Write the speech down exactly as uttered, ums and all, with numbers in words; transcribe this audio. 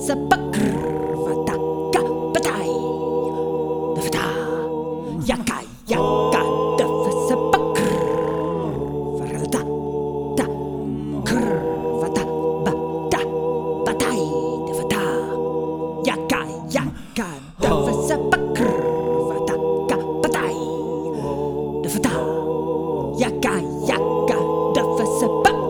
sa bakr vata ka batai vata yaka yaka da sa bakr vata ta kr vata bata batai vata yaka yaka da sa bakr vata ka batai vata yaka yaka da sa bakr